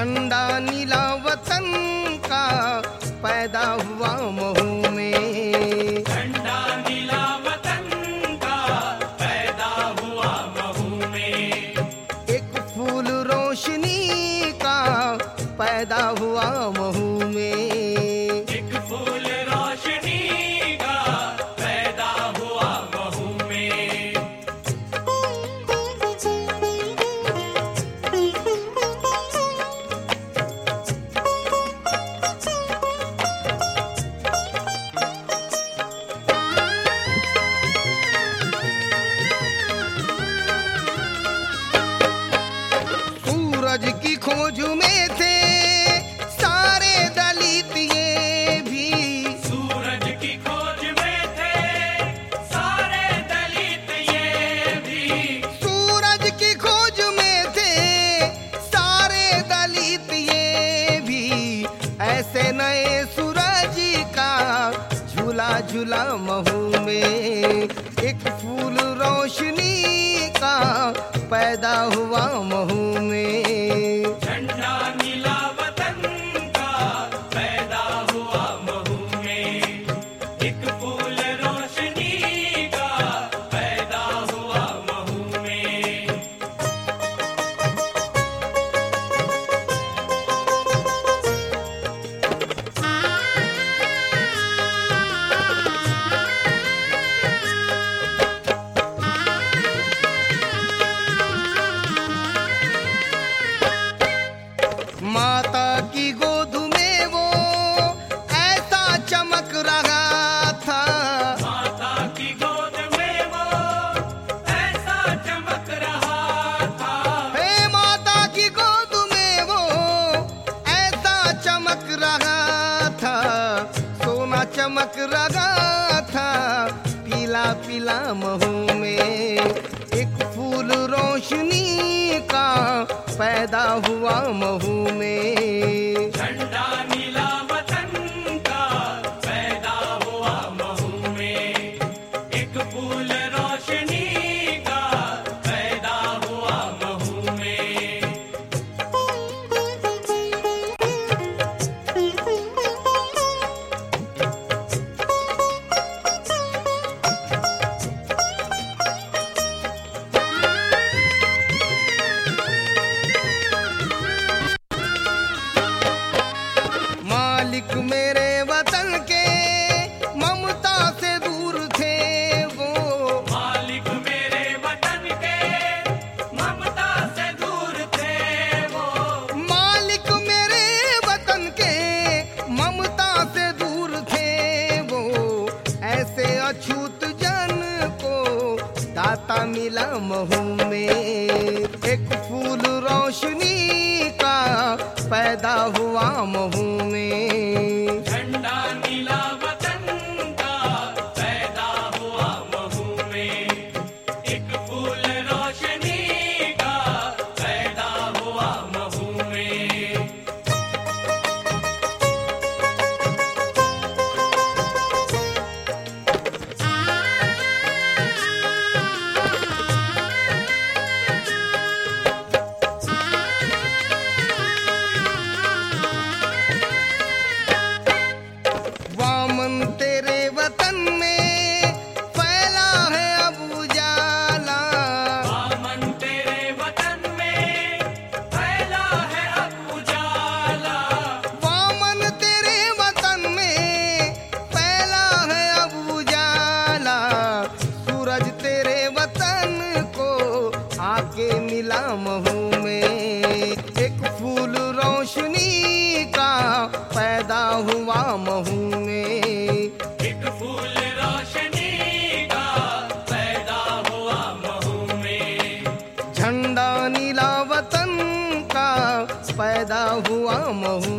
झंडा नीला वतन का पैदा हुआ महू में। झंडा नीला वतन का पैदा हुआ महू में। एक फूल रोशनी का पैदा हुआ महू में। एक फूल रोशनी का पैदा हुआ महू में। सूरज की खोज में थे सारे दलित ये भी। सूरज की खोज में थे सारे दलित ये भी। सूरज की खोज में थे सारे दलित ये भी। ऐसे नए सूरज का झूला झूला महू में। एक फूल रोशनी का पैदा हुआ महू में। झंडा नीला वतन का पैदा हुआ महू में। एक फूल रोशनी का पैदा हुआ महू में। माता की गोद में वो ऐसा चमक रहा था। माता की गोद में वो ऐसा चमक रहा था। हे माता की गोद में वो ऐसा चमक रहा था। सोना चमक रहा था पीला पीला महू में। एक फूल रोशनी का पैदा हुआ महू में। झंडा नीला वतन का पैदा हुआ महू में। एक फूल रोशनी का पैदा हुआ महू में। मालिक मेरे वतन के ममता से दूर थे वो। मालिक मेरे वतन के ममता से दूर थे वो। मालिक मेरे वतन के ममता से दूर थे वो। ऐसे अछूत जन को दाता मिला महू में। एक फूल रोशनी का पैदा हुआ महू में। झंडा नीला वतन का पैदा हुआ महू में। एक फूल रोशनी का पैदा हुआ महू में। वामन तेरे वतन में फैला है अब उजाला। वामन तेरे वतन में फैला है अब उजाला। वामन तेरे वतन में फैला है अब उजाला। सूरज तेरे वतन को आके मिला महू में। एक फूल रोशनी का पैदा हुआ महू में। एक फूल रोशनी का पैदा हुआ महू में। झंडा नीला वतन का पैदा हुआ महू